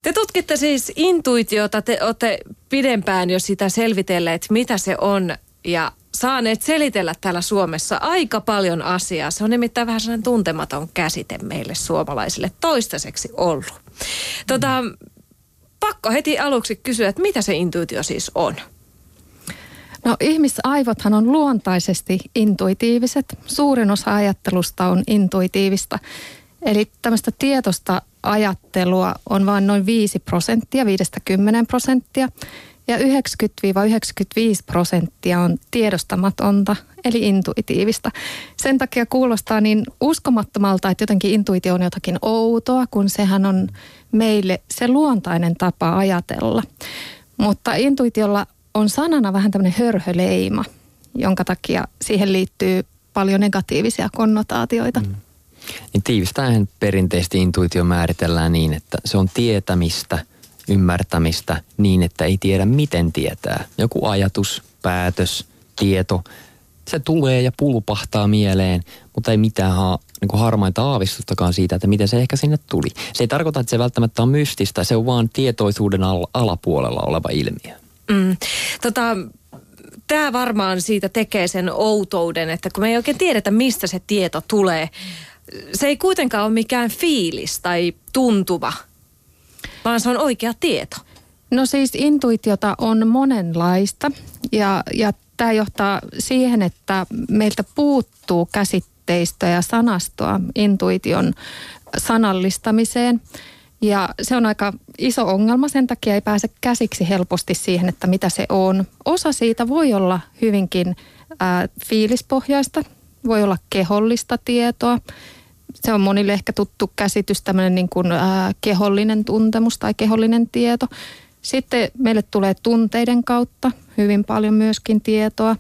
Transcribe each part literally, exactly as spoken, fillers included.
Te tutkitte siis intuitiota, te olette pidempään jo sitä selvitelleet, mitä se on ja saaneet selitellä täällä Suomessa aika paljon asiaa. Se on nimittäin vähän sellainen tuntematon käsite meille suomalaisille toistaiseksi ollut. Tota, pakko heti aluksi kysyä, että mitä se intuitio siis on? No ihmisaivothan on luontaisesti intuitiiviset. Suurin osa ajattelusta on intuitiivista. Eli tämmöistä tietoista ajattelua on vain noin viisi prosenttia, viidestä kymmeneen prosenttia. Ja yhdeksänkymmentä yhdeksänkymmentäviisi prosenttia on tiedostamatonta, eli intuitiivista. Sen takia kuulostaa niin uskomattomalta, että jotenkin intuitio on jotakin outoa, kun sehän on meille se luontainen tapa ajatella. Mutta intuitiolla on sanana vähän tämmöinen hörhöleima, jonka takia siihen liittyy paljon negatiivisia konnotaatioita. Mm. Niin tiivistäen perinteisesti intuitio määritellään niin, että se on tietämistä, ymmärtämistä niin, että ei tiedä miten tietää. Joku ajatus, päätös, tieto, se tulee ja pulpahtaa mieleen, mutta ei mitään ha, niin kuin harmainta aavistustakaan siitä, että miten se ehkä sinne tuli. Se ei tarkoita, että se välttämättä on mystistä, se on vaan tietoisuuden al- alapuolella oleva ilmiö. Mm. Tota, tämä varmaan siitä tekee sen outouden, että kun me ei oikein tiedetä, mistä se tieto tulee, se ei kuitenkaan ole mikään fiilis tai tuntuva, vaan se on oikea tieto. No siis intuitiota on monenlaista ja, ja tämä johtaa siihen, että meiltä puuttuu käsitteistöä ja sanastoa intuition sanallistamiseen. Ja se on aika iso ongelma, sen takia ei pääse käsiksi helposti siihen, että mitä se on. Osa siitä voi olla hyvinkin ää, fiilispohjaista, voi olla kehollista tietoa. Se on monille ehkä tuttu käsitys, tämmöinen niin kuin ää, kehollinen tuntemus tai kehollinen tieto. Sitten meille tulee tunteiden kautta hyvin paljon myöskin tietoa.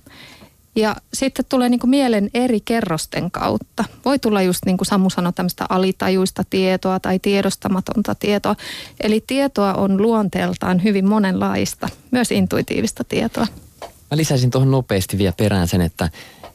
Ja sitten tulee niin kuin mielen eri kerrosten kautta. Voi tulla just niin kuin Samu sanoi, tämmöistä alitajuista tietoa tai tiedostamatonta tietoa. Eli tietoa on luonteeltaan hyvin monenlaista, myös intuitiivista tietoa. Mä lisäisin tuohon nopeasti vielä perään sen, että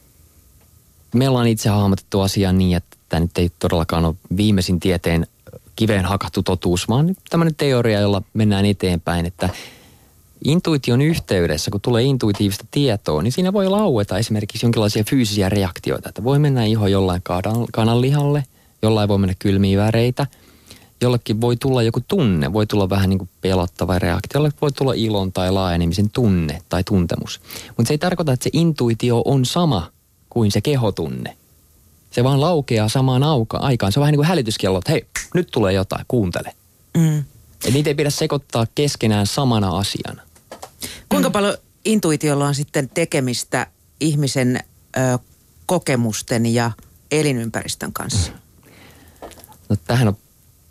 me ollaan itse hahmotettu asiaa niin, että tämä nyt ei todellakaan ole viimeisin tieteen kiveen hakattu totuus, vaan tämmöinen teoria, jolla mennään eteenpäin, että intuition yhteydessä, kun tulee intuitiivista tietoa, niin siinä voi laueta esimerkiksi jonkinlaisia fyysisiä reaktioita, että voi mennä iho jollain kananlihalle, jollain voi mennä kylmiä väreitä, jollekin voi tulla joku tunne, voi tulla vähän niin kuin pelottava reaktio, jolle voi tulla ilon tai laajenemisen tunne tai tuntemus. Mutta se ei tarkoita, että se intuitio on sama kuin se kehotunne. Se vaan laukeaa samaan aikaan. Se on vähän niin kuin hälytyskello, että hei, nyt tulee jotain, kuuntele. Mm. Eli niitä ei pidä sekoittaa keskenään samana asiana. Kuinka mm. paljon intuitiolla on sitten tekemistä ihmisen ö, kokemusten ja elinympäristön kanssa? No tämähän on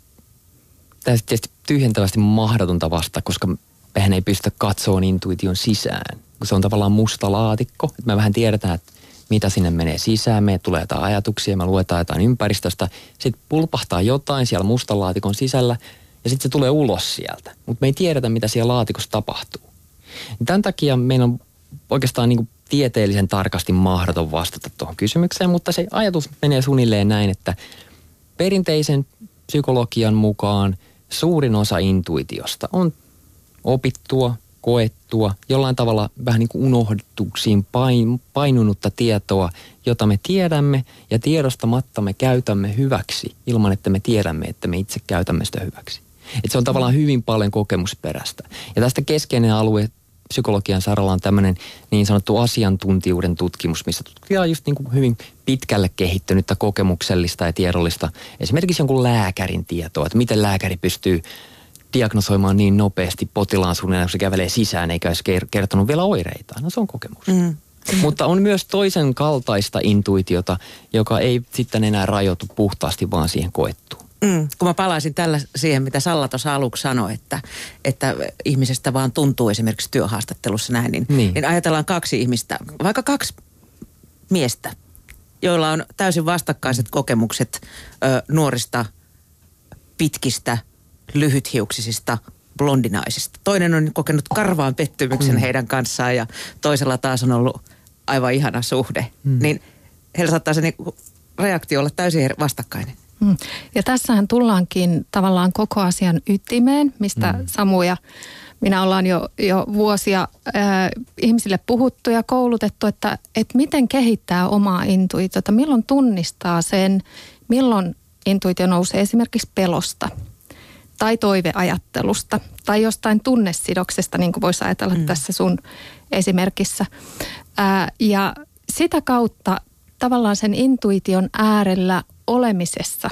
täysin tietysti tyhjentävästi mahdotonta vastata, koska mehän ei pystytä katsomaan intuition sisään. Kun se on tavallaan musta laatikko, että me vähän tiedetään, että mitä sinne menee sisään, meille tulee jotain ajatuksia, me luetaan jotain ympäristöstä, sitten pulpahtaa jotain siellä mustan laatikon sisällä ja sitten se tulee ulos sieltä. Mutta me ei tiedetä, mitä siellä laatikossa tapahtuu. Tämän takia meillä on oikeastaan niin kuin tieteellisen tarkasti mahdoton vastata tuohon kysymykseen, mutta se ajatus menee suunnilleen näin, että perinteisen psykologian mukaan suurin osa intuitiosta on opittua, koettua, jollain tavalla vähän niin kuin unohduksiin pain, painunutta tietoa, jota me tiedämme ja tiedostamatta me käytämme hyväksi ilman, että me tiedämme, että me itse käytämme sitä hyväksi. Et se on tavallaan hyvin paljon kokemusperäistä. Ja tästä keskeinen alue psykologian saralla on tämmöinen niin sanottu asiantuntijuuden tutkimus, missä tutkitaan just niin kuin hyvin pitkälle kehittynyttä kokemuksellista ja tiedollista, esimerkiksi jonkun lääkärin tietoa, että miten lääkäri pystyy diagnosoimaan niin nopeasti potilaan suunnilleen, kun se kävelee sisään eikä olisi kertonut vielä oireitaan. No se on kokemus. Mm. Mutta on myös toisen kaltaista intuitiota, joka ei sitten enää rajoitu puhtaasti vaan siihen koettuun. Mm. Kun mä palaisin tällä siihen, mitä Salla tuossa aluksi sanoi, että, että ihmisestä vaan tuntuu esimerkiksi työhaastattelussa näin, niin, niin. niin ajatellaan kaksi ihmistä, vaikka kaksi miestä, joilla on täysin vastakkaiset kokemukset ö, nuorista, pitkistä, lyhythiuksisista blondinaisista. Toinen on kokenut karvaan pettymyksen mm. heidän kanssaan ja toisella taas on ollut aivan ihana suhde. Mm. Niin heillä saattaa se niinku reaktio olla täysin vastakkainen. Ja tässähän tullaankin tavallaan koko asian ytimeen, mistä mm. Samu ja minä ollaan jo, jo vuosia äh, ihmisille puhuttu ja koulutettu, että, että miten kehittää omaa intuitiota, milloin tunnistaa sen, milloin intuitio nousee esimerkiksi pelosta tai toiveajattelusta tai jostain tunnesidoksesta, niin kuin voisi ajatella mm. tässä sun esimerkissä. Äh, ja sitä kautta tavallaan sen intuition äärellä olemisessa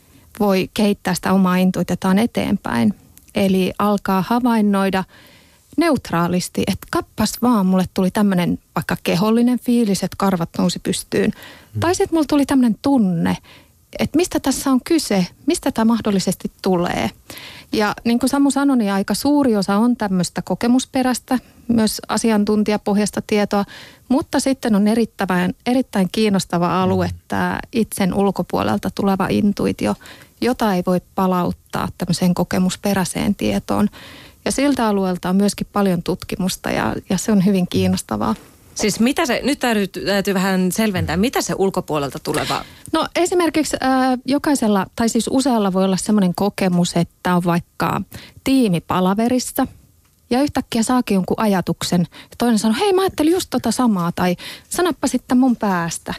voi kehittää sitä omaa intuitiotaan eteenpäin. Eli alkaa havainnoida neutraalisti, että kappas vaan, mulle tuli tämmöinen vaikka kehollinen fiilis, että karvat nousi pystyyn. Mm. Tai sitten mulle tuli tämmöinen tunne, että mistä tässä on kyse, mistä tämä mahdollisesti tulee. Ja niin kuin Samu sanoi, niin aika suuri osa on tämmöistä kokemusperäistä, myös asiantuntijapohjaista tietoa, mutta sitten on erittäin, erittäin kiinnostava alue tämä itsen ulkopuolelta tuleva intuitio, jota ei voi palauttaa tämmöiseen kokemusperäiseen tietoon. Ja siltä alueelta on myöskin paljon tutkimusta ja, ja se on hyvin kiinnostavaa. Siis mitä se, nyt täytyy, täytyy vähän selventää, mitä se ulkopuolelta tuleva? No esimerkiksi äh, jokaisella, tai siis usealla voi olla semmoinen kokemus, että on vaikka tiimipalaverissa ja yhtäkkiä saakin jonkun ajatuksen. Ja toinen sanoo, hei mä ajattelin just tota samaa, tai sanoppa sitten mun päästä.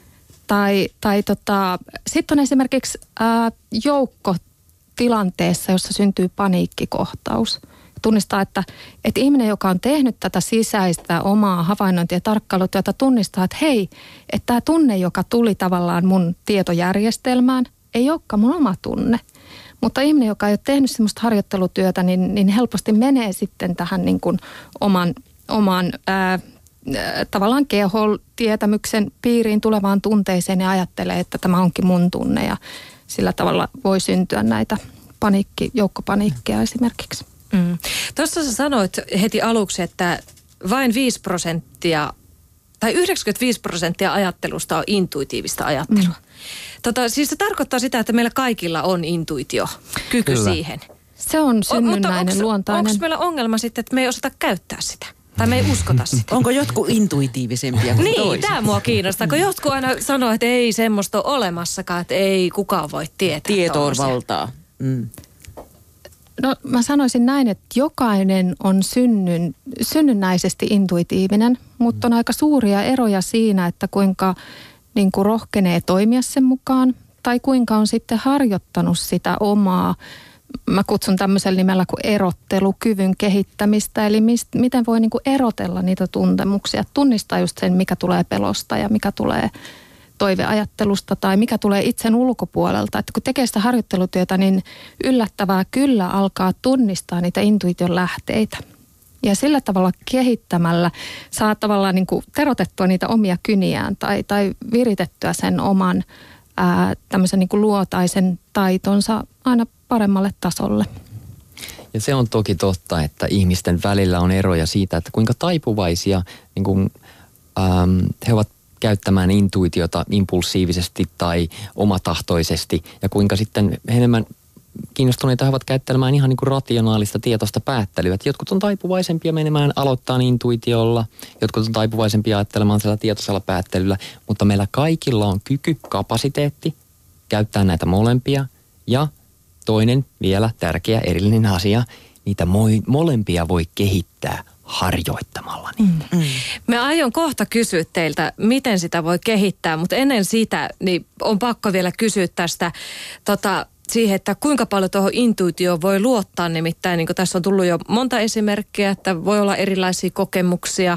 Tai, tai tota, sitten on esimerkiksi äh, joukko tilanteessa, jossa syntyy paniikkikohtaus. Tunnistaa, että, että ihminen, joka on tehnyt tätä sisäistä omaa havainnointia ja tarkkailutyötä, tunnistaa, että hei, että tämä tunne, joka tuli tavallaan mun tietojärjestelmään, ei olekaan mun oma tunne. Mutta ihminen, joka ei ole tehnyt semmoista harjoittelutyötä, niin, niin helposti menee sitten tähän niin kuin oman, oman ää, tavallaan kehotietämyksen piiriin tulevaan tunteeseen ja ajattelee, että tämä onkin mun tunne ja sillä tavalla voi syntyä näitä paniikki, joukkopaniikkeja esimerkiksi. Mm. Tuossa sä sanoit heti aluksi, että vain viisi prosenttia tai yhdeksänkymmentäviisi prosenttia ajattelusta on intuitiivista ajattelua. Mm. Tota, siis se tarkoittaa sitä, että meillä kaikilla on intuitio, kyky Kyllä. siihen. Se on synnynnäinen, o, luontainen. Onko meillä ongelma sitten, että me ei osata käyttää sitä? Tai me ei uskota sitä? Onko jotkut intuitiivisempia kuin niin, toiset? Niin, tämä mua kiinnostaa. Kun jotkut aina sanoo, että ei semmoista ole olemassakaan, että ei kukaan voi tietää. Tieto on valtaa. Mm. No mä sanoisin näin, että jokainen on synnyn, synnynnäisesti intuitiivinen, mutta on aika suuria eroja siinä, että kuinka niin kuin rohkenee toimia sen mukaan tai kuinka on sitten harjoittanut sitä omaa, mä kutsun tämmöisellä nimellä kuin erottelukyvyn kehittämistä, eli mist, miten voi niin kuin erotella niitä tuntemuksia, tunnistaa just sen, mikä tulee pelosta ja mikä tulee toiveajattelusta tai mikä tulee itsen ulkopuolelta. Että kun tekee sitä harjoittelutyötä, niin yllättävää kyllä alkaa tunnistaa niitä intuition lähteitä. Ja sillä tavalla kehittämällä saa tavallaan niin kuin terotettua niitä omia kyniään tai, tai viritettyä sen oman ää, tämmöisen niin kuin luotaisen taitonsa aina paremmalle tasolle. Ja se on toki totta, että ihmisten välillä on eroja siitä, että kuinka taipuvaisia niin kuin, ähm, he ovat käyttämään intuitiota impulsiivisesti tai omatahtoisesti ja kuinka sitten enemmän kiinnostuneita he ovat käyttämään ihan niin kuin rationaalista tietoista päättelyä. Että jotkut on taipuvaisempia menemään aloittaa intuitiolla, jotkut on taipuvaisempia ajattelemaan sillä tietoisella päättelyllä, mutta meillä kaikilla on kyky, kapasiteetti käyttää näitä molempia ja toinen vielä tärkeä erillinen asia, niitä mo- molempia voi kehittää harjoittamalla niitä. Mm. Mä aion kohta kysyä teiltä, miten sitä voi kehittää, mutta ennen sitä niin on pakko vielä kysyä tästä tota, siihen, että kuinka paljon tuohon intuitioon voi luottaa. Nimittäin niin kuin tässä on tullut jo monta esimerkkiä, että voi olla erilaisia kokemuksia,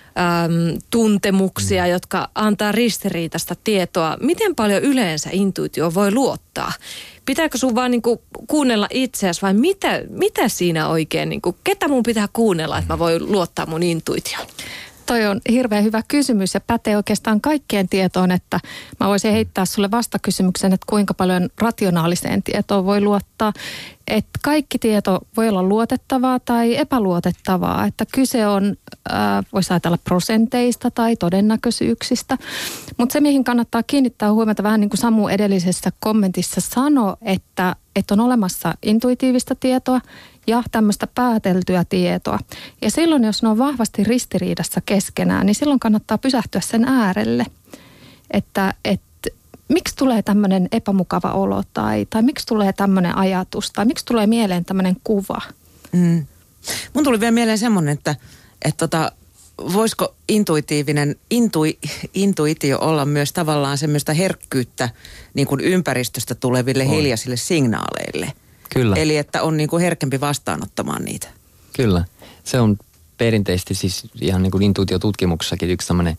äm, tuntemuksia, mm. jotka antaa ristiriitaista tietoa. Miten paljon yleensä intuitio voi luottaa? Pitääkö sun vaan niin kuin kuunnella itseäsi vai mitä, mitä siinä oikein, niin kuin, ketä mun pitää kuunnella, että mä voin luottaa mun intuitioon? Toi on hirveän hyvä kysymys ja pätee oikeastaan kaikkeen tietoon, että mä voisin heittää sulle vastakysymyksen, että kuinka paljon rationaaliseen tietoon voi luottaa. Että kaikki tieto voi olla luotettavaa tai epäluotettavaa, että kyse on, äh, voisi ajatella prosenteista tai todennäköisyyksistä. Mutta se, mihin kannattaa kiinnittää huomiota, vähän niin kuin Samu edellisessä kommentissa sanoi, että, että on olemassa intuitiivista tietoa ja tämmöistä pääteltyä tietoa. Ja silloin, jos ne on vahvasti ristiriidassa keskenään, niin silloin kannattaa pysähtyä sen äärelle. Että, että miksi tulee tämmöinen epämukava olo tai, tai miksi tulee tämmöinen ajatus tai miksi tulee mieleen tämmöinen kuva. Mm. Mun tuli vielä mieleen semmoinen, että, että tota, voisiko intuitiivinen, intui, intuitio olla myös tavallaan semmoista herkkyyttä niin kuin ympäristöstä tuleville on. hiljaisille signaaleille. Kyllä. Eli että on niin kuin herkempi vastaanottamaan niitä. Kyllä. Se on perinteisesti siis ihan niin kuin intuitiotutkimuksessakin yksi tämmöinen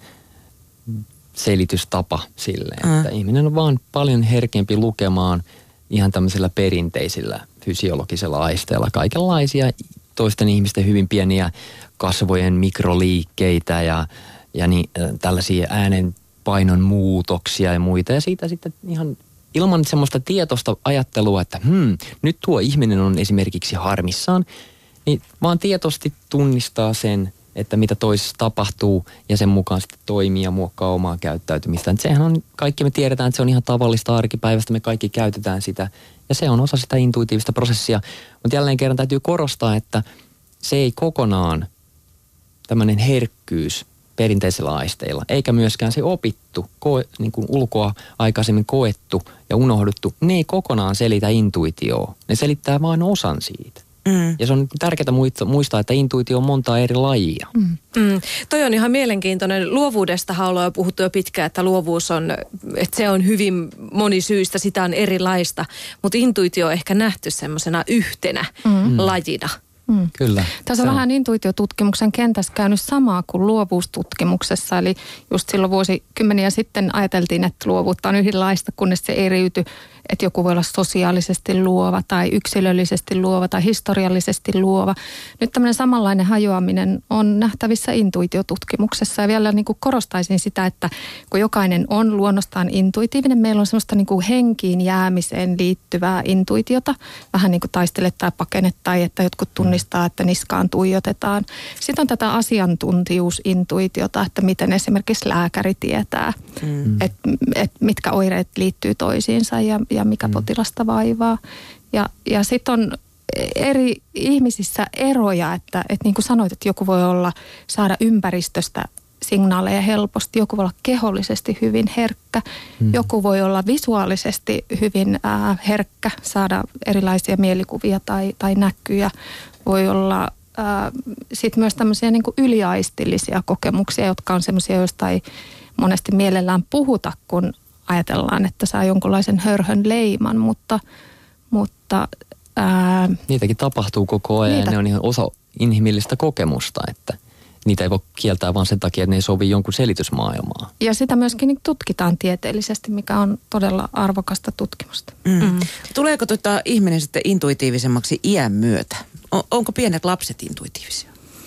selitystapa sille, että äh. ihminen on vaan paljon herkempi lukemaan ihan tämmöisillä perinteisillä fysiologisilla aisteilla kaikenlaisia toisten ihmisten hyvin pieniä kasvojen mikroliikkeitä ja, ja niin, tällaisia äänenpainon muutoksia ja muita. Ja siitä sitten ihan ilman semmoista tietoista ajattelua, että hmm, nyt tuo ihminen on esimerkiksi harmissaan, niin vaan tietoisesti tunnistaa sen, että mitä toisessa tapahtuu ja sen mukaan sitten toimii ja muokkaa omaa käyttäytymistä. Sehän on, kaikki me tiedetään, että se on ihan tavallista arkipäivästä, me kaikki käytetään sitä ja se on osa sitä intuitiivista prosessia. Mutta jälleen kerran täytyy korostaa, että se ei kokonaan tämmöinen herkkyys perinteisillä aisteilla, eikä myöskään se opittu, koe, niin kuin ulkoa aikaisemmin koettu ja unohdettu, ne ei kokonaan selitä intuitioa. Ne selittää vain osan siitä. Mm. Ja se on tärkeää muistaa, että intuitio on montaa eri lajia. Mm. Mm. Toi on ihan mielenkiintoinen. Luovuudestahan ollaan jo puhuttu jo pitkään, että luovuus on, että se on hyvin monisyistä, sitä on erilaista. Mutta intuitio on ehkä nähty semmoisena yhtenä mm. lajina. Mm. Kyllä. Tässä on vähän intuitiotutkimuksen kentässä käynyt samaa kuin luovuustutkimuksessa. Eli just silloin vuosikymmeniä sitten ajateltiin, että luovuutta on yhdenlaista, kunnes se eriytyi. Että joku voi olla sosiaalisesti luova tai yksilöllisesti luova tai historiallisesti luova. Nyt tämmöinen samanlainen hajoaminen on nähtävissä intuitiotutkimuksessa. Ja vielä niin kuin korostaisin sitä, että kun jokainen on luonnostaan intuitiivinen, meillä on semmoista niin kuin henkiin jäämiseen liittyvää intuitiota. Vähän niin kuin taistele tai pakene tai että jotkut tunnistaa, että niskaan tuijotetaan. Sitten on tätä asiantuntijuusintuitiota, että miten esimerkiksi lääkäri tietää, mm. että et mitkä oireet liittyy toisiinsa ja ja mikä mm. potilasta vaivaa. Ja, ja sitten on eri ihmisissä eroja, että, että niin kuin sanoit, että joku voi olla saada ympäristöstä signaaleja helposti, joku voi olla kehollisesti hyvin herkkä, mm. joku voi olla visuaalisesti hyvin ää, herkkä, saada erilaisia mielikuvia tai, tai näkyjä, voi olla sitten myös tämmöisiä niin kuin yliaistillisia kokemuksia, jotka on semmoisia, joista ei monesti mielellään puhuta, kun ajatellaan, että saa jonkunlaisen hörhön leiman, mutta... mutta ää, niitäkin tapahtuu koko ajan niitä, ja ne on ihan osa inhimillistä kokemusta, että niitä ei voi kieltää vaan sen takia, että ne ei sovi jonkun selitysmaailmaa. Ja sitä myöskin tutkitaan tieteellisesti, mikä on todella arvokasta tutkimusta. Mm. Mm. Tuleeko tuota ihminen sitten intuitiivisemmaksi iän myötä? On, onko pienet lapset intuitiivisia?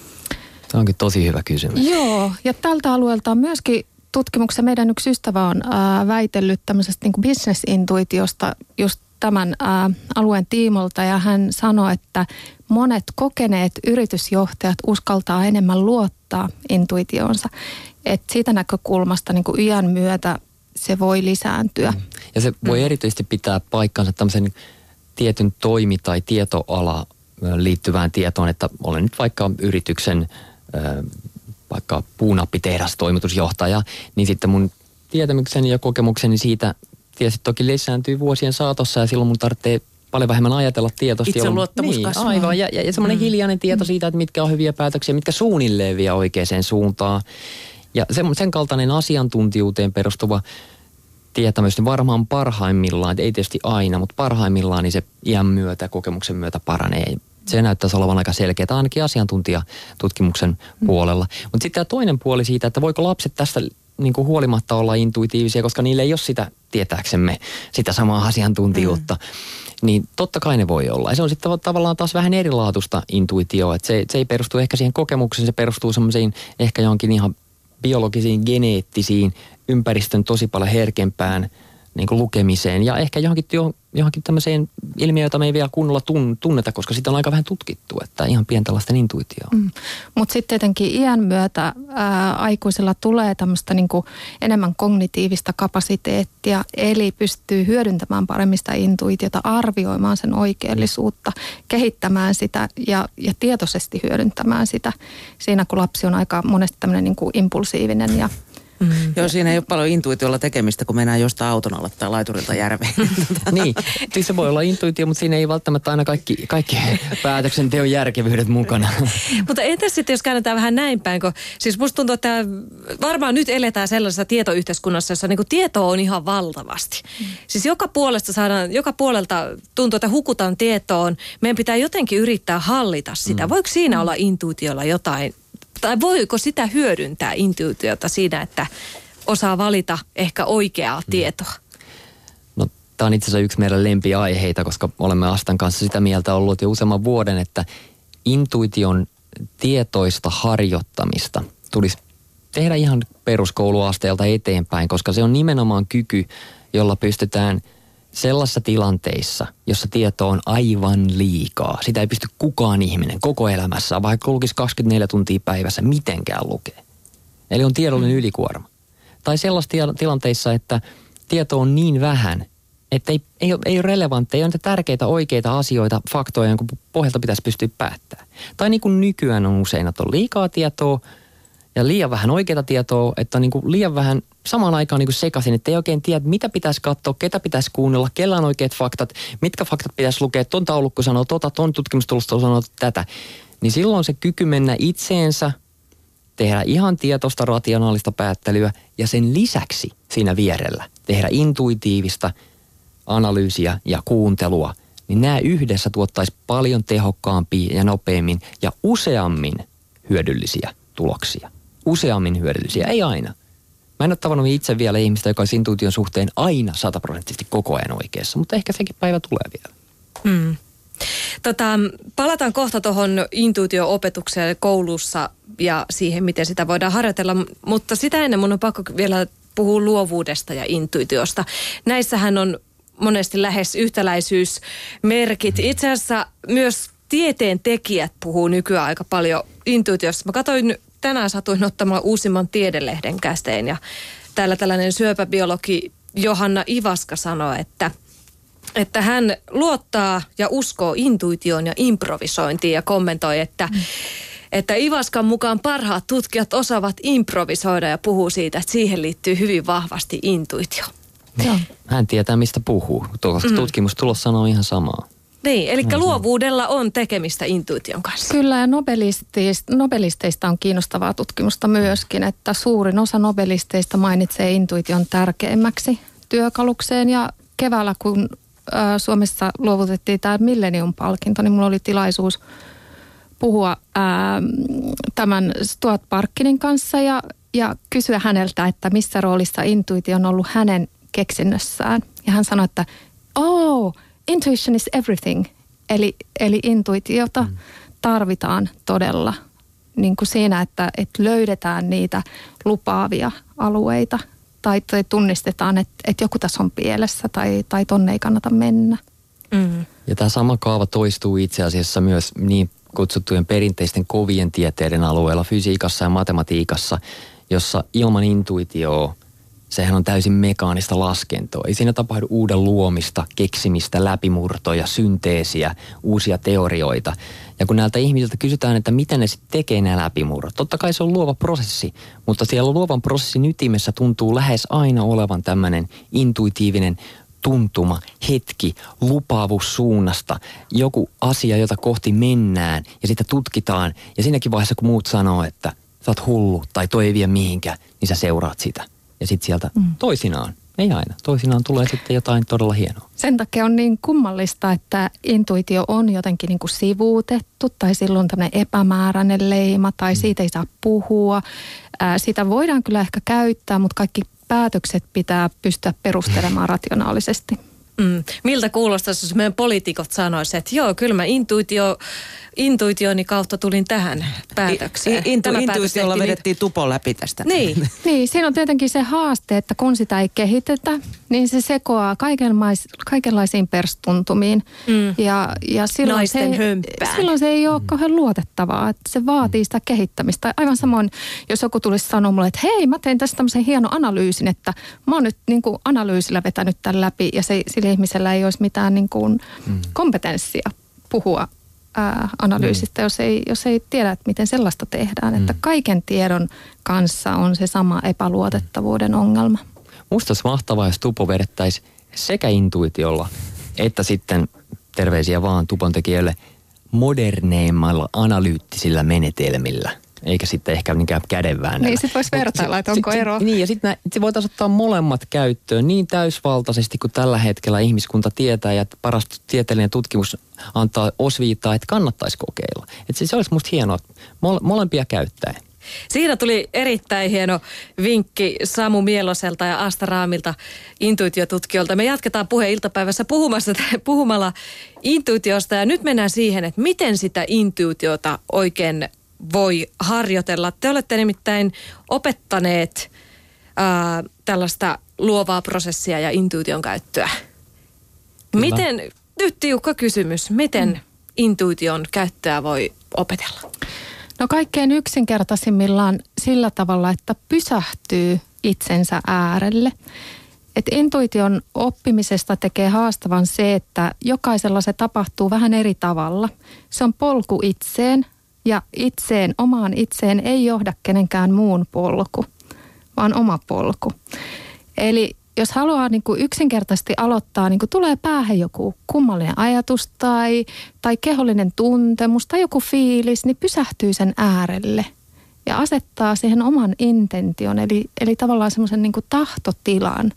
Se onkin tosi hyvä kysymys. Joo, ja tältä alueelta on myöskin tutkimuksessa meidän yksi ystävä on ää, väitellyt tämmöisestä niin kuin business-intuitiosta just tämän ää, alueen tiimolta ja hän sanoi, että monet kokeneet yritysjohtajat uskaltaa enemmän luottaa intuitioonsa. Että siitä näkökulmasta niin kuin iän myötä se voi lisääntyä. Ja se voi mm. erityisesti pitää paikkansa tämmöisen tietyn toimi- tai tietoala liittyvään tietoon, että olen nyt vaikka yrityksen vaikka puunappitehdastoimitusjohtaja, niin sitten mun tietämykseni ja kokemukseni siitä tietysti toki lisääntyy vuosien saatossa ja silloin mun tarvitsee paljon vähemmän ajatella tietoisesti. Itseluottamus niin, kasvaa. Aivan, ja, ja, ja semmoinen mm. hiljainen tieto siitä, että mitkä on hyviä päätöksiä, mitkä suunnilleen vie oikeaan suuntaan. Ja sen, sen kaltainen asiantuntijuuteen perustuva tietämys, niin varmaan parhaimmillaan, että ei tietysti aina, mutta parhaimmillaan niin se iän myötä, kokemuksen myötä paranee. Se näyttäisi olevan aika selkeää, ainakin asiantuntijatutkimuksen puolella. Mutta sitten tämä toinen puoli siitä, että voiko lapset tästä niin kuin huolimatta olla intuitiivisia, koska niillä ei ole sitä, tietääksemme, sitä samaa asiantuntijuutta. Mm. Niin totta kai ne voi olla. Ja se on sitten tavallaan taas vähän erilaatuista intuitioa. Että se, se ei perustu ehkä siihen kokemukseen, se perustuu semmoisiin ehkä johonkin ihan biologisiin, geneettisiin, ympäristön tosi paljon herkempään niin kuin lukemiseen ja ehkä johonkin, johonkin tämmöiseen ilmiöön, jota me ei vielä kunnolla tunneta, koska sitä on aika vähän tutkittu, että ihan pientä lasten intuitioa. Mm. Mutta sitten tietenkin iän myötä ää, aikuisilla tulee tämmöistä niinku enemmän kognitiivista kapasiteettia, eli pystyy hyödyntämään paremmin sitä intuitiota, arvioimaan sen oikeellisuutta, kehittämään sitä ja, ja tietoisesti hyödyntämään sitä siinä, kun lapsi on aika monesti tämmöinen niinku impulsiivinen ja Mm. Joo, siinä ei ole paljon intuitiolla tekemistä, kun mennään jostain auton alle tai laiturilta järveen. Niin, siis se voi olla intuitio, mutta siinä ei välttämättä aina kaikki, kaikki päätöksenteon järkevyydet mukana. Mutta entäs sitten, jos käännetään vähän näin päin, kun siis musta tuntuu, että varmaan nyt eletään sellaisessa tietoyhteiskunnassa, jossa niinku tietoa on ihan valtavasti. Mm. Siis joka puolesta saadaan, joka puolelta tuntuu, että hukutaan tietoon. Meidän pitää jotenkin yrittää hallita sitä. Mm. Voiko siinä olla intuitiolla jotain? Tai voiko sitä hyödyntää intuitiota siinä, että osaa valita ehkä oikeaa tietoa? No, tämä on itse asiassa yksi meidän lempiaiheita, koska olemme Astan kanssa sitä mieltä ollut jo useamman vuoden, että intuition tietoista harjoittamista tulisi tehdä ihan peruskouluasteelta eteenpäin, koska se on nimenomaan kyky, jolla pystytään sellaisissa tilanteissa, jossa tieto on aivan liikaa. Sitä ei pysty kukaan ihminen koko elämässä, vaikka lukisi kaksikymmentäneljä tuntia päivässä, mitenkään lukee. Eli on tiedollinen ylikuorma. Tai sellaisissa tilanteissa, että tieto on niin vähän, että ei, ei, ole, ei ole relevantteja, ei ole niitä tärkeitä oikeita asioita, faktoja, jonka pohjalta pitäisi pystyä päättämään. Tai niin kuin nykyään on usein, että on liikaa tietoa ja liian vähän oikeita tietoa, että on niin kuin liian vähän samaan aikaan niin kuin sekaisin, että ei oikein tiedä, mitä pitäisi katsoa, ketä pitäisi kuunnella, kellä on oikeat faktat, mitkä faktat pitäisi lukea, ton taulukko sanoo tota, ton tutkimustulosta sanoo tätä. Niin silloin se kyky mennä itseensä, tehdä ihan tietoista, rationaalista päättelyä ja sen lisäksi siinä vierellä tehdä intuitiivista analyysiä ja kuuntelua, niin nämä yhdessä tuottaisi paljon tehokkaampia ja nopeammin ja useammin hyödyllisiä tuloksia. Useammin hyödyllisiä, ei aina. Mä en ole tavannut itse vielä ihmistä, joka olisi intuition suhteen aina sataprosenttisesti koko ajan oikeassa, mutta ehkä sekin päivä tulee vielä. Hmm. Tota, palataan kohta tuohon intuitio-opetukseen koulussa ja siihen, miten sitä voidaan harjoitella, mutta sitä ennen mun on pakko vielä puhua luovuudesta ja intuitiosta. Näissähän on monesti lähes yhtäläisyysmerkit. Itse asiassa myös tieteen tekijät puhuu nykyään aika paljon intuitiosta. Mä katsoin, tänään satuin ottamalla uusimman tiedelehden kästeen ja täällä tällainen syöpäbiologi Johanna Ivaska sanoi, että että hän luottaa ja uskoo intuitioon ja improvisointiin ja kommentoi, että, mm. että Ivaskan mukaan parhaat tutkijat osaavat improvisoida ja puhuu siitä, että siihen liittyy hyvin vahvasti intuitio. Joo. Hän tietää, mistä puhuu, koska mm. tutkimustulos sanoo ihan samaa. Niin, eli no, luovuudella on tekemistä intuition kanssa. Kyllä, ja nobelisteista, nobelisteista on kiinnostavaa tutkimusta myöskin, että suurin osa nobelisteista mainitsee intuition tärkeimmäksi työkalukseen. Ja keväällä, kun ä, Suomessa luovutettiin tämä Millennium-palkinto, niin minulla oli tilaisuus puhua ä, tämän Stuart Parkinin kanssa ja, ja kysyä häneltä, että missä roolissa intuitio on ollut hänen keksinnössään. Ja hän sanoi, että oh, intuition is everything. Eli, eli intuitiota mm. tarvitaan todella niin kuin siinä, että, että löydetään niitä lupaavia alueita tai, tai tunnistetaan, että, että joku tässä on pielessä tai, tai tonne ei kannata mennä. Mm. Ja tämä sama kaava toistuu itse asiassa myös niin kutsuttujen perinteisten kovien tieteiden alueella, fysiikassa ja matematiikassa, jossa ilman intuitioa sehän on täysin mekaanista laskentoa. Ei siinä tapahdu uuden luomista, keksimistä, läpimurtoja, synteesiä, uusia teorioita. Ja kun näiltä ihmisiltä kysytään, että miten ne sitten tekee nämä läpimurrot, totta kai se on luova prosessi, mutta siellä luovan prosessin ytimessä tuntuu lähes aina olevan tämmöinen intuitiivinen tuntuma, hetki, lupaavuus suunnasta, joku asia, jota kohti mennään ja sitä tutkitaan. Ja siinäkin vaiheessa, kun muut sanoo, että sä oot hullu tai toi ei vie mihinkään, niin sä seuraat sitä. Ja sitten sieltä mm. toisinaan, ei aina, toisinaan tulee sitten jotain todella hienoa. Sen takia on niin kummallista, että intuitio on jotenkin niin kuin sivuutettu tai silloin tämmöinen epämääräinen leima tai mm. siitä ei saa puhua. Ää, sitä voidaan kyllä ehkä käyttää, mutta kaikki päätökset pitää pystyä perustelemaan rationaalisesti. Mm. Miltä kuulostaisi, jos meidän poliitikot sanoisivat, että joo, kyllä mä intuitio, intuitioni kautta tulin tähän päätökseen. I, intu, intuitiolla vedettiin tupo läpi tästä. Niin. niin, siinä on tietenkin se haaste, että kun sitä ei kehitetä, niin se sekoaa kaikenlais, kaikenlaisiin perstuntumiin. Mm. Ja, ja silloin, Naisten se, hömppään. silloin se ei ole kauhean luotettavaa. Että se vaatii sitä kehittämistä. Aivan samoin, jos joku tulisi sanoa mulle, että hei, mä tein tästä tämmöisen hienon analyysin, että mä oon nyt niin kuin analyysillä vetänyt tämän läpi ja se, sillä ihmisellä ei olisi mitään niin kuin mm. kompetenssia puhua ää, analyysistä, mm. jos, ei, jos ei tiedä, että miten sellaista tehdään. Mm. Että kaiken tiedon kanssa on se sama epäluotettavuuden ongelma. Musta olisi mahtavaa, jos tupo vedettäisi sekä intuitiolla että sitten terveisiä vaan tupon tekijöille moderneimmalla analyyttisillä menetelmillä. Eikä sitten ehkä niinkään kädenväännöllä. Niin, sit voisi vertailla, että onko sit, ero. Niin, ja sitten sit voitaisiin ottaa molemmat käyttöön niin täysvaltaisesti kuin tällä hetkellä ihmiskunta tietää, ja paras tieteellinen tutkimus antaa osviittaa, että kannattaisi kokeilla. Että se olisi musta hienoa, mole, molempia käyttäen. Siinä tuli erittäin hieno vinkki Samu Mieloselta ja Asta Raamilta, intuitiotutkijoilta. Me jatketaan puheen iltapäivässä puhumassa, puhumalla intuitiosta, ja nyt mennään siihen, että miten sitä intuitiota oikein voi harjoitella. Te olette nimittäin opettaneet ää, tällaista luovaa prosessia ja intuition käyttöä. Kyllä. Miten, nyt tiukka kysymys, miten mm. intuition käyttöä voi opetella? No kaikkein yksinkertaisimmillaan sillä tavalla, että pysähtyy itsensä äärelle. Et intuition oppimisesta tekee haastavan se, että jokaisella se tapahtuu vähän eri tavalla. Se on polku itseen. Ja itseen, omaan itseen ei johda kenenkään muun polku, vaan oma polku. Eli jos haluaa niin kuin yksinkertaisesti aloittaa, niin kuin tulee päähän joku kummallinen ajatus tai, tai kehollinen tuntemus tai joku fiilis, niin pysähtyy sen äärelle ja asettaa siihen oman intention, eli, eli tavallaan semmoisen niin kuin tahtotilan,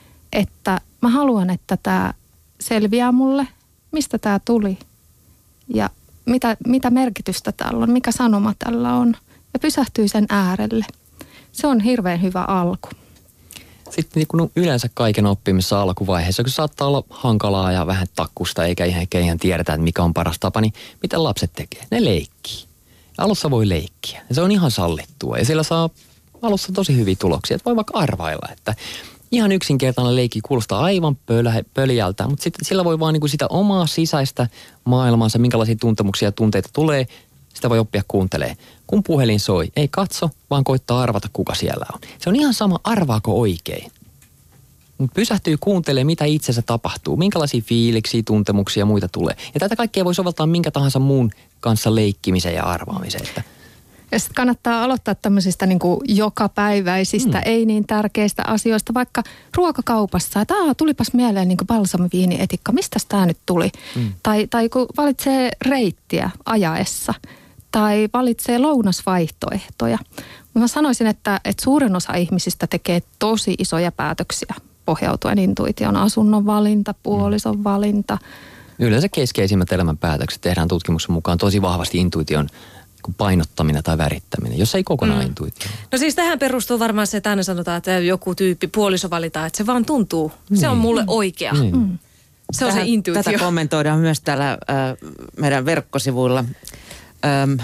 että mä haluan, että tämä selviää mulle, mistä tämä tuli ja Mitä, mitä merkitystä tällä on, mikä sanoma tällä on, ja pysähtyy sen äärelle. Se on hirveän hyvä alku. Sitten niin kuin yleensä kaiken oppimissa alkuvaiheessa, kun saattaa olla hankalaa ja vähän takkusta, eikä ihan, eikä ihan tiedetä, että mikä on paras tapa, niin mitä lapset tekee? Ne leikkii. Ja alussa voi leikkiä. Ja se on ihan sallittua. Ja siellä saa alussa tosi hyviä tuloksia. Että voi vaikka arvailla, että ihan yksinkertainen leikki kuulostaa aivan pölä, pöljältä, mutta sitten sillä voi vaan niin kuin sitä omaa sisäistä maailmansa, minkälaisia tuntemuksia ja tunteita tulee, sitä voi oppia kuuntelee. Kun puhelin soi, ei katso, vaan koittaa arvata, kuka siellä on. Se on ihan sama, arvaako oikein. Mutta pysähtyy kuuntelemaan, mitä itsensä tapahtuu, minkälaisia fiiliksiä, tuntemuksia ja muita tulee. Ja tätä kaikkea voi soveltaa minkä tahansa muun kanssa leikkimiseen ja arvaamiseen. Että ja sitten kannattaa aloittaa tämmöisistä niin kuin jokapäiväisistä, mm. ei niin tärkeistä asioista, vaikka ruokakaupassa, että aah, tulipas mieleen niin kuin balsamiviinietikka, mistäs tämä nyt tuli? Mm. Tai, tai kun valitsee reittiä ajaessa, tai valitsee lounasvaihtoehtoja. Mä sanoisin, että, että suurin osa ihmisistä tekee tosi isoja päätöksiä pohjautuen intuition, asunnon valinta, puolison valinta. Yleensä keskeisimmät elämänpäätökset tehdään tutkimuksen mukaan tosi vahvasti intuition painottaminen tai värittäminen, jos ei kokonaan mm. intuitio. No siis tähän perustuu varmaan se, että aina sanotaan, että joku tyyppi puoliso valitaan, että se vaan tuntuu. Niin. Se on mulle oikea. Niin. Mm. Se on Tähän, se intuitio. Tätä kommentoidaan myös täällä äh, meidän verkkosivuilla. Ähm,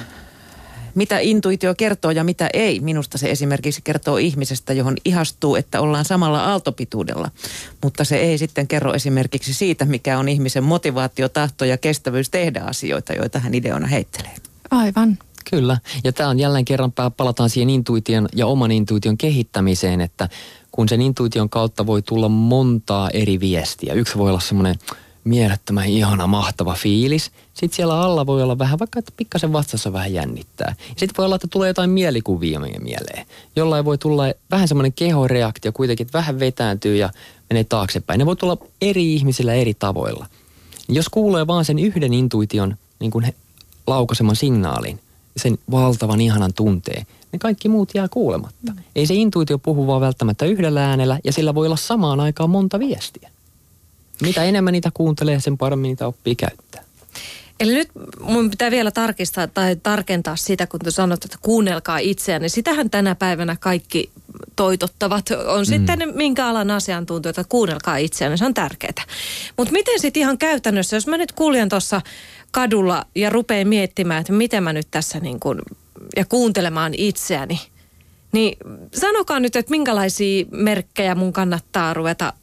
mitä intuitio kertoo ja mitä ei. Minusta se esimerkiksi kertoo ihmisestä, johon ihastuu, että ollaan samalla aaltopituudella. Mutta se ei sitten kerro esimerkiksi siitä, mikä on ihmisen motivaatio, tahto ja kestävyys tehdä asioita, joita hän ideona heittelee. Aivan. Kyllä. Ja tämä on jälleen kerran, palataan siihen intuition ja oman intuition kehittämiseen, että kun sen intuition kautta voi tulla montaa eri viestiä. Yksi voi olla semmoinen mielettömän ihana, mahtava fiilis. Sitten siellä alla voi olla vähän, vaikka että pikkasen vastassa vähän jännittää. Sitten voi olla, että tulee jotain mielikuvia meidän mieleen. Jollain voi tulla vähän semmoinen kehoreaktio kuitenkin, että vähän vetääntyy ja menee taaksepäin. Ne voi tulla eri ihmisillä eri tavoilla. Jos kuulee vaan sen yhden intuition niin kuin laukaiseman signaalin, sen valtavan ihanan tunteen, niin kaikki muut jää kuulematta. Mm. Ei se intuitio puhu vaan välttämättä yhdellä äänellä, ja sillä voi olla samaan aikaan monta viestiä. Mitä enemmän niitä kuuntelee, sen paremmin niitä oppii käyttää. Eli nyt mun pitää vielä tarkistaa tai tarkentaa sitä, kun te sanot, että kuunnelkaa itseään, niin sitähän tänä päivänä kaikki toitottavat. On mm. sitten minkä alan asiantuntijoita, että kuunnelkaa itseään, niin se on tärkeää. Mutta miten sitten ihan käytännössä, jos mä nyt kuljen tuossa kadulla ja rupean miettimään, että miten mä nyt tässä niin kuin, ja kuuntelemaan itseäni, niin sanokaa nyt, että minkälaisia merkkejä mun kannattaa ruveta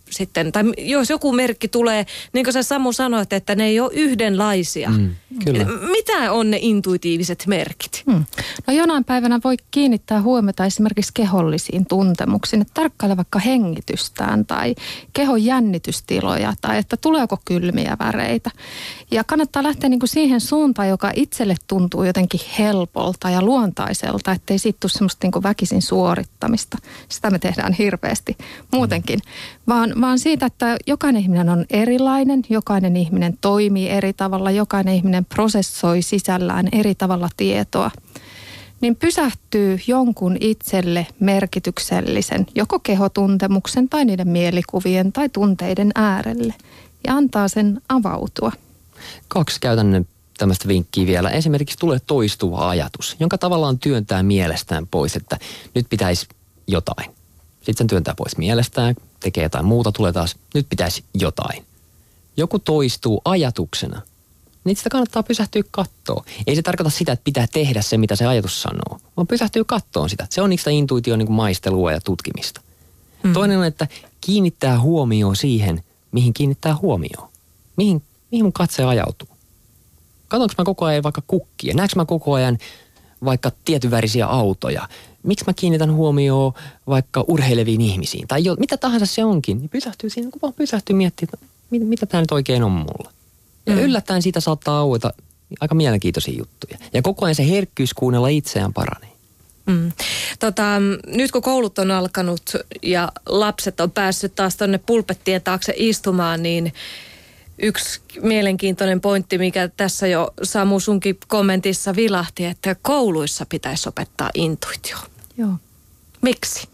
sitten, tai jos joku merkki tulee, niin kuin sä Samu sanoit, että ne ei ole yhdenlaisia. Mm, kyllä. Mitä on ne intuitiiviset merkit? Hmm. No jonain päivänä voi kiinnittää huomiota esimerkiksi kehollisiin tuntemuksiin, että tarkkaile vaikka hengitystään tai kehon jännitystiloja tai että tuleeko kylmiä väreitä. Ja kannattaa lähteä niin kuin siihen suuntaan, joka itselle tuntuu jotenkin helpolta ja luontaiselta, ettei siitä tule semmoista niin kuin väkisin suorittamista. Sitä me tehdään hirveästi muutenkin, vaan, vaan siitä, että jokainen ihminen on erilainen, jokainen ihminen toimii eri tavalla, jokainen ihminen prosessoi sisällään eri tavalla tietoa, niin pysähtyy jonkun itselle merkityksellisen, joko kehotuntemuksen tai niiden mielikuvien tai tunteiden äärelle ja antaa sen avautua. Kaksi käytännön tämmöistä vinkkiä vielä. Esimerkiksi tulee toistuva ajatus, jonka tavallaan työntää mielestään pois, että nyt pitäisi jotain. Sitten sen työntää pois mielestään, tekee jotain muuta, tulee taas, nyt pitäisi jotain. Joku toistuu ajatuksena, niin sitä kannattaa pysähtyä kattoon. Ei se tarkoita sitä, että pitää tehdä se, mitä se ajatus sanoo, vaan pysähtyy kattoon sitä. Se on niistä intuition niin kuin maistelua ja tutkimista. Hmm. Toinen on, että kiinnittää huomioon siihen, mihin kiinnittää huomioon. Mihin, mihin mun katse ajautuu. Katsonko mä koko ajan vaikka kukkia? Näekö mä koko ajan vaikka tietynvärisiä autoja? Miksi mä kiinnitän huomioon vaikka urheileviin ihmisiin? Tai jo, mitä tahansa se onkin, niin pysähtyy siinä, kun vaan pysähtyy miettimään, että mit, mitä tää nyt oikein on mulla. Ja mm. yllättäen siitä saattaa aueta aika mielenkiintoisia juttuja. Ja koko ajan se herkkyys kuunnella itseään paranee. Mm. Tota, nyt kun koulut on alkanut ja lapset on päässyt taas tonne pulpettien taakse istumaan, niin yksi mielenkiintoinen pointti, mikä tässä jo Samu sunkin kommentissa vilahti, että kouluissa pitäisi opettaa intuitio. Joo. Miksi?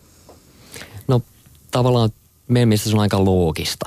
No tavallaan meidän mielestä se on aika loogista.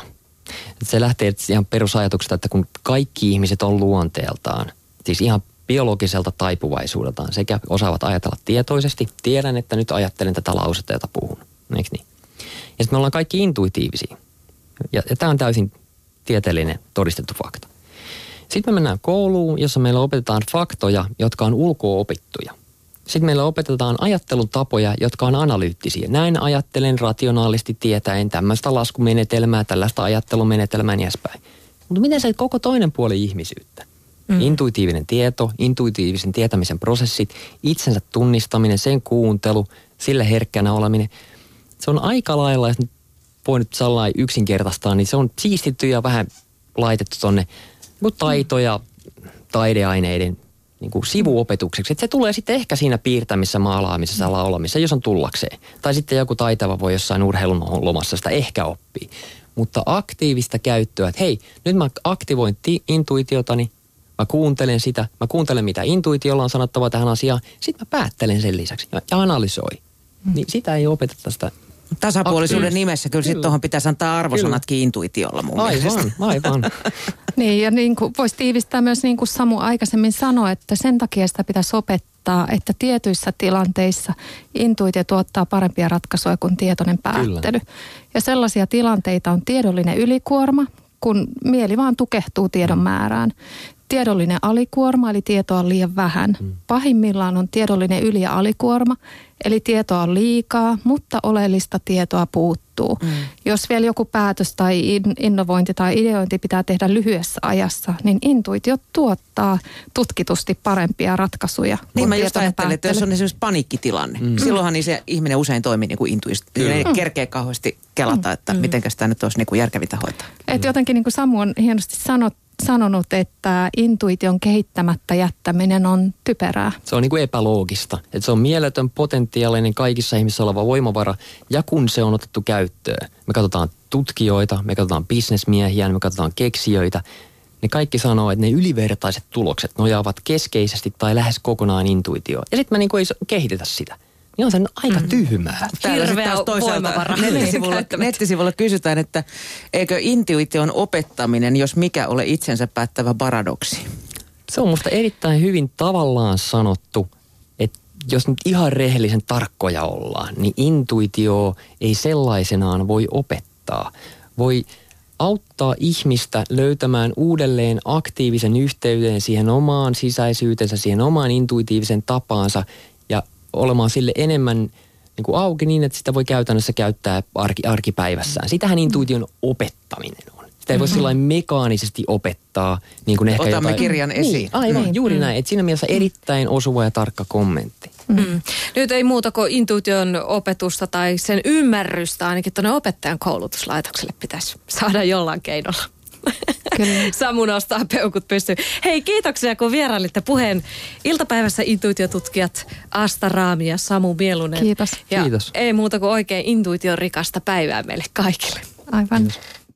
Se lähtee ihan perusajatuksesta, että kun kaikki ihmiset on luonteeltaan, siis ihan biologiselta taipuvaisuudeltaan sekä osaavat ajatella tietoisesti, tiedän, että nyt ajattelen tätä lausetta, jota puhun. Eikö niin? Ja sitten me ollaan kaikki intuitiivisia. Ja, ja tämä on täysin tieteellinen todistettu fakta. Sitten me mennään kouluun, jossa meillä opetetaan faktoja, jotka on ulkoa opittuja. Sitten meillä opetetaan ajattelutapoja, jotka on analyyttisiä. Näin ajattelen rationaalisesti tietäen tämmöistä laskumenetelmää, tällaista ajattelumenetelmää ja niin edespäin. Mutta miten se koko toinen puoli ihmisyyttä? Mm. Intuitiivinen tieto, intuitiivisen tietämisen prosessit, itsensä tunnistaminen, sen kuuntelu, sille herkkänä oleminen. Se on aika lailla, jos nyt voi nyt sellainen yksinkertaistaa, niin se on siistitty ja vähän laitettu tonne niin taito- ja taideaineiden niin kuin sivuopetukseksi. Että se tulee sitten ehkä siinä piirtämissä, maalaamisessa, laulamissa, jos on tullakseen. Tai sitten joku taitava voi jossain urheilun lomassa sitä ehkä oppii. Mutta aktiivista käyttöä, että hei, nyt mä aktivoin ti- intuitiotani, mä kuuntelen sitä, mä kuuntelen mitä intuitiolla on sanottava tähän asiaan, sitten mä päättelen sen lisäksi ja, ja analysoi. Hmm. Niin sitä ei opeteta sitä. Tasapuolisuuden nimessä kyllä, kyllä. Sitten tuohon pitäisi antaa arvosanatkin intuitiolla mun aivan, mielestä. Aivan, Niin ja niin kuin voisi tiivistää myös niin kuin Samu aikaisemmin sanoi, että sen takia sitä pitäisi opettaa, että tietyissä tilanteissa intuitio tuottaa parempia ratkaisuja kuin tietoinen päättely. Kyllä. Ja sellaisia tilanteita on tiedollinen ylikuorma, kun mieli vaan tukehtuu tiedon määrään. Tiedollinen alikuorma, eli tietoa on liian vähän. Mm. Pahimmillaan on tiedollinen yli- ja alikuorma, eli tietoa on liikaa, mutta oleellista tietoa puuttuu. Mm. Jos vielä joku päätös tai innovointi tai ideointi pitää tehdä lyhyessä ajassa, niin intuitio tuottaa tutkitusti parempia ratkaisuja. Niin mä just ajattelen, että jos on esimerkiksi paniikkitilanne, mm. silloinhan niin se ihminen usein toimii niin kuin intuitiivisesti. Ei mm. kerkeä kauheasti kelata, että mm. mitenkäs tämä nyt olisi niin kuin järkevintä hoitaa. Et jotenkin niin kuin Samu on hienosti sanottu, sanonut, että intuition kehittämättä jättäminen on typerää. Se on niin kuin epäloogista. Että se on mieletön potentiaalinen kaikissa ihmisissä oleva voimavara. Ja kun se on otettu käyttöön, me katsotaan tutkijoita, me katsotaan bisnesmiehiä, me katsotaan keksijöitä. Ne kaikki sanoo, että ne ylivertaiset tulokset nojaavat keskeisesti tai lähes kokonaan intuitioon. Ja sitten me niin kuin ei kehitetä sitä. Niin on se aika tyhmää. Hirveä voimavara. Nettisivulla, nettisivulla kysytään, että eikö intuition opettaminen, jos mikä ole itsensä päättävä paradoksi? Se on musta erittäin hyvin tavallaan sanottu, että jos nyt ihan rehellisen tarkkoja ollaan, niin intuitio ei sellaisenaan voi opettaa. Voi auttaa ihmistä löytämään uudelleen aktiivisen yhteyden siihen omaan sisäisyytensä, siihen omaan intuitiivisen tapaansa ja olemaan sille enemmän niin kuin auki niin, että sitä voi käytännössä käyttää arki, arkipäivässään. Sitähän intuition opettaminen on. Sitä ei voi mm-hmm. sillain mekaanisesti opettaa. Niin kuin ehkä Otamme jotain... kirjan esiin. Niin, aivan, niin. juuri mm. näin. Et siinä mielessä erittäin osuva ja tarkka kommentti. Mm. Nyt ei muuta kuin intuition opetusta tai sen ymmärrystä ainakin tuonne opettajan koulutuslaitokselle pitäisi saada jollain keinolla. Kyllä. Samu nostaa peukut pystyyn. Hei, kiitoksia kun vierailitte puheen iltapäivässä intuitiotutkijat Asta Raami ja Samu Mielunen. Kiitos. Ja Kiitos. ei muuta kuin oikein intuition rikasta päivää meille kaikille. Aivan. Kiitos.